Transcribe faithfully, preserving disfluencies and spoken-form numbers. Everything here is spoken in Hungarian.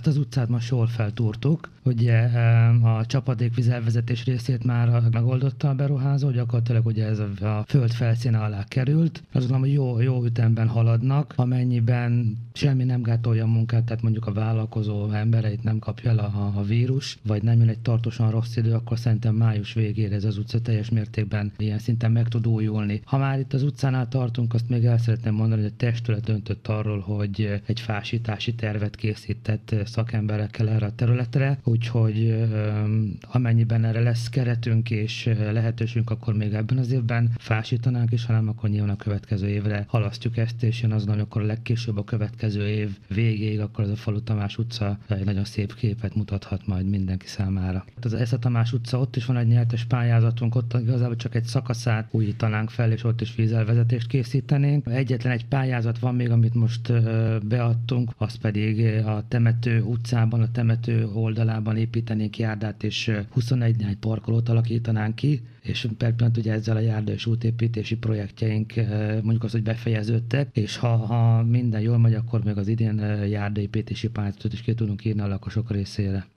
Azt az utcát most jól feltúrtuk. Ugye a csapadékvíz elvezetés részét már megoldotta a beruházó, gyakorlatilag ugye ez a, a föld felszíne alá került. Azt gondolom, hogy jó, jó ütemben haladnak, amennyiben semmi nem gátolja a munkát, tehát mondjuk a vállalkozó embereit nem kapja el a, a vírus, vagy nem jön egy tartósan rossz idő, akkor szerintem május végére ez az utca teljes mértékben ilyen szinten meg tud újulni. Ha már itt az utcánál tartunk, azt még el szeretném mondani, hogy a testület döntött arról, hogy egy fásítási tervet készített szakemberekkel erre a területre, úgyhogy amennyiben erre lesz keretünk és lehetőségünk, akkor még ebben az évben fásítanánk is, hanem akkor nyilván a következő évre halasztjuk ezt, és én azt gondolom, akkor a legkésőbb a következő év végéig, akkor ez a Falu Tamás utca egy nagyon szép képet mutathat majd mindenki számára. Az Esze Tamás utca, ott is van egy nyertes pályázatunk, ott igazából csak egy szakaszát újítanánk fel, és ott is vízelvezetést készítenénk. Egyetlen egy pályázat van még, amit most beadtunk, az pedig a Temető utcában, a Temető oldalában építenénk járdát, és huszonegy négy parkolót alakítanánk ki, és per pillanat ugye ezzel a járda és útépítési projektjeink mondjuk az, hogy befejeződtek, és ha, ha minden jól megy, akkor még az idén járdaépítési pályázatot is ki tudunk írni a lakosok részére.